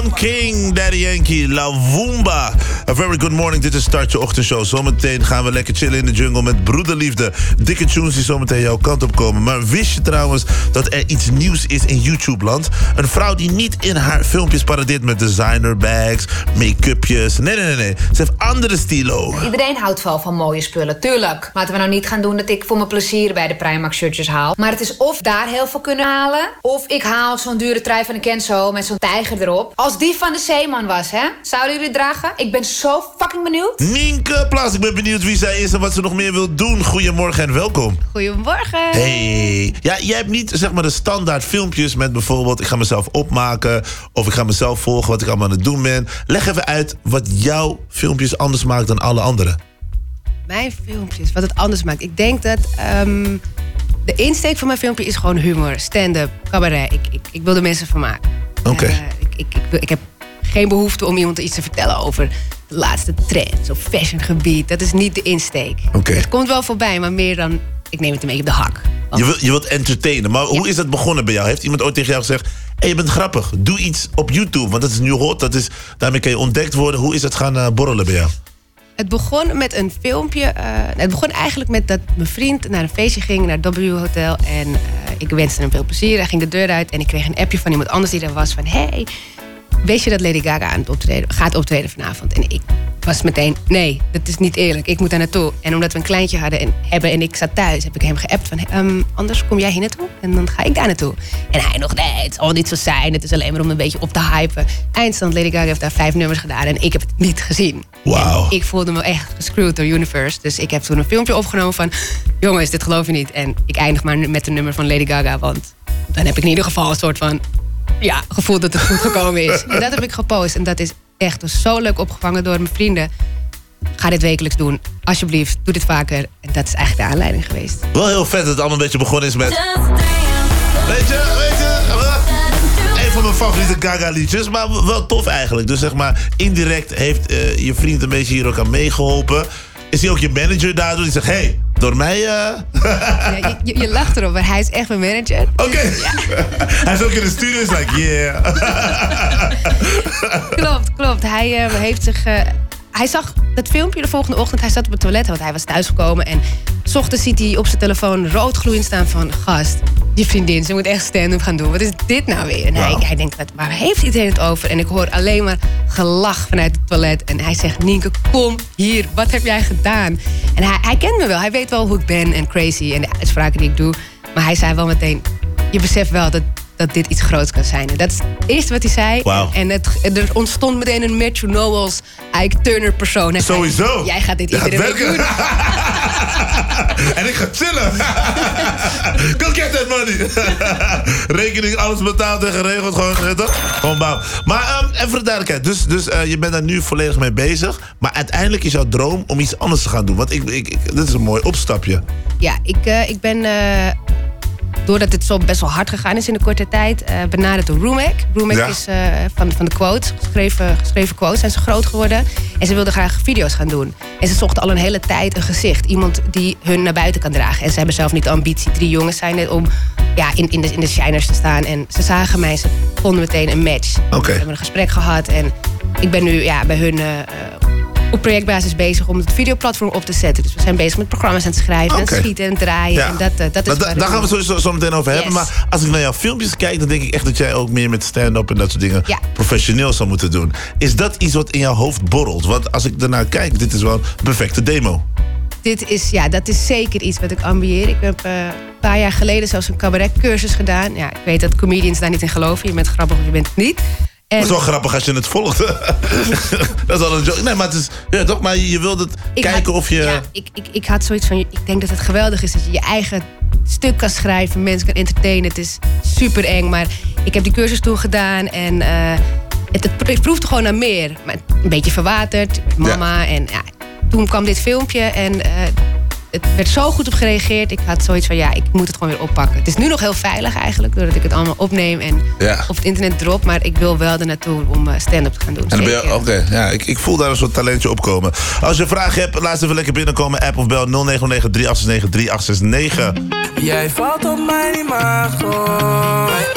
Don King, Daddy Yankee, La Woomba. A very good morning, dit is Start Je Ochtendshow. Zometeen gaan we lekker chillen in de jungle met broederliefde. Dikke tunes die zometeen jouw kant op komen. Maar wist je trouwens dat er iets nieuws is in YouTube-land? Een vrouw die niet in haar filmpjes paradeert met designer bags, make-upjes. Nee. Ze heeft andere stilo. Iedereen houdt wel van mooie spullen, tuurlijk. Laten we nou niet gaan doen dat ik voor mijn plezier bij de Primark shirtjes haal. Maar het is of daar heel veel kunnen halen, of ik haal zo'n dure trui van de Kenzo met zo'n tijger erop. Als die van de Zeeman was, hè? Zouden jullie het dragen? Ik ben zo fucking benieuwd. Nienke Plas, ik ben benieuwd wie zij is en wat ze nog meer wil doen. Goedemorgen en welkom. Goedemorgen. Hey. Ja, jij hebt niet zeg maar de standaard filmpjes met bijvoorbeeld ik ga mezelf opmaken of ik ga mezelf volgen wat ik allemaal aan het doen ben. Leg even uit wat jouw filmpjes anders maakt dan alle anderen. Mijn filmpjes, wat het anders maakt. Ik denk dat de insteek van mijn filmpje is gewoon humor, stand-up, cabaret. Ik wil de mensen vermaken. Oké. Ik heb geen behoefte om iemand iets te vertellen over de laatste trends of fashiongebied. Dat is niet de insteek. Oké. Het komt wel voorbij, maar meer dan ik neem het een beetje op de hak. Je wilt entertainen, maar hoe is dat begonnen bij jou? Heeft iemand ooit tegen jou gezegd, hey, je bent grappig, doe iets op YouTube, want dat is nu hot, daarmee kan je ontdekt worden. Hoe is het gaan borrelen bij jou? Het begon met een filmpje. Het begon eigenlijk met dat mijn vriend naar een feestje ging, naar het W Hotel. En ik wenste hem veel plezier. Hij ging de deur uit en ik kreeg een appje van iemand anders die er was van, hey, weet je dat Lady Gaga gaat optreden vanavond? En ik was meteen, nee, dat is niet eerlijk. Ik moet daar naartoe. En omdat we een kleintje hebben en ik zat thuis, heb ik hem geappt van, anders kom jij hier naartoe en dan ga ik daar naartoe. En hij nog, nee, het zal niet zo zijn. Het is alleen maar om een beetje op te hypen. Eindstand, Lady Gaga heeft daar 5 nummers gedaan en ik heb het niet gezien. Wauw. Ik voelde me echt gescrewd door Universe. Dus ik heb toen een filmpje opgenomen van, jongens, dit geloof je niet. En ik eindig maar met een nummer van Lady Gaga, want dan heb ik in ieder geval een soort van, ja, gevoel dat het goed gekomen is. En dat heb ik gepost. En dat is echt zo leuk opgevangen door mijn vrienden. Ga dit wekelijks doen. Alsjeblieft, doe dit vaker. En dat is eigenlijk de aanleiding geweest. Wel heel vet dat het allemaal een beetje begonnen is met, Weet je, een van mijn favoriete Gaga liedjes, maar wel tof eigenlijk. Dus zeg maar, indirect heeft je vriend een beetje hier ook aan meegeholpen. Is hij ook je manager daardoor? Die zegt, hey, door mij... Ja, je lacht erop, maar hij is echt mijn manager. Oké. Ja. Hij is ook in de studio, is like, yeah. Klopt. Hij heeft zich... Hij zag dat filmpje de volgende ochtend. Hij zat op het toilet, want hij was thuisgekomen. En 's ochtends ziet hij op zijn telefoon rood gloeiend staan van, gast, je vriendin, ze moet echt stand-up gaan doen. Wat is dit nou weer? En hij denkt, waar heeft iedereen het over? En ik hoor alleen maar gelach vanuit het toilet. En hij zegt, Nienke, kom hier. Wat heb jij gedaan? En hij kent me wel. Hij weet wel hoe ik ben en crazy en de uitspraken die ik doe. Maar hij zei wel meteen, je beseft wel dat dit iets groots kan zijn. En dat is het eerste wat hij zei. Wow. En er ontstond meteen een Matthew Knowles, Ike Turner persoon. Hij Sowieso. Zei, jij gaat dit iedere week doen. En ik ga chillen. Go get that money. Rekening, alles betaald en geregeld. Gewoon bouw. Maar even voor de duidelijkheid. Dus je bent daar nu volledig mee bezig. Maar uiteindelijk is jouw droom om iets anders te gaan doen. Want dit is een mooi opstapje. Ja, ik ben... doordat het zo best wel hard gegaan is in de korte tijd, benaderd door Roomac. Roomac is van de quotes, geschreven quotes, zijn ze groot geworden. En ze wilden graag video's gaan doen. En ze zochten al een hele tijd een gezicht. Iemand die hun naar buiten kan dragen. En ze hebben zelf niet de ambitie. 3 jongens zijn het om in de shiners te staan. En ze zagen mij, ze vonden meteen een match. Okay. We hebben een gesprek gehad. En ik ben nu bij hun op projectbasis bezig om het videoplatform op te zetten. Dus we zijn bezig met programma's aan het schrijven, aan het schieten en draaien. Ja. En dat is daar gaan we sowieso zo meteen over hebben. Maar als ik naar jouw filmpjes kijk, dan denk ik echt dat jij ook meer met stand-up en dat soort dingen professioneel zou moeten doen. Is dat iets wat in jouw hoofd borrelt? Want als ik daarnaar kijk, dit is wel een perfecte demo. Dat is zeker iets wat ik ambieer. Ik heb een paar jaar geleden zelfs een cabaretcursus gedaan. Ja, ik weet dat comedians daar niet in geloven. Je bent grappig of je bent het niet. Dat is wel grappig als je het volgt. Dat is wel een joke. Nee, maar het is... Ja, toch, maar je wilt het kijken of je... Ja, ik had zoiets van... Ik denk dat het geweldig is dat je je eigen stuk kan schrijven. Mensen kan entertainen. Het is super eng. Maar ik heb die cursus toen gedaan. En het proefde gewoon naar meer. Maar een beetje verwaterd. Mama. Ja. En toen kwam dit filmpje. En het werd zo goed op gereageerd. Ik had zoiets van, ik moet het gewoon weer oppakken. Het is nu nog heel veilig eigenlijk, doordat ik het allemaal opneem en op het internet drop. Maar ik wil wel er naartoe om stand-up te gaan doen. En dan ben je, ik voel daar een soort talentje opkomen. Als je vragen hebt, laat ze even lekker binnenkomen. App of bel 0909-3869-3869. Jij valt op mijn imago.